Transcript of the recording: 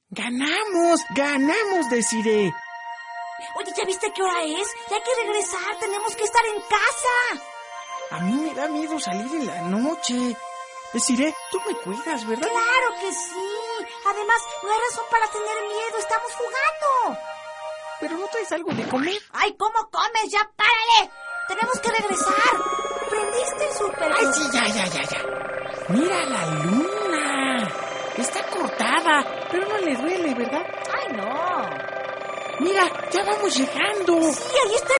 ¡Ganamos, Desiree! Oye, ¿ya viste qué hora es? Ya hay que regresar, tenemos que estar en casa. A mí me da miedo salir en la noche. Desiree, tú me cuidas, ¿verdad? ¡Claro que sí! Además, no hay razón para tener miedo, estamos jugando. ¿Pero no traes algo de comer? ¡Ay, cómo comes! ¡Ya párale! ¡Tenemos que regresar! ¿Prendiste el súper? ¡Ay, sí, ya! ¡Mira la luna! Está cortada, pero no le duele, ¿verdad? ¡Ay, no! ¡Mira, ya vamos llegando! Sí, ahí está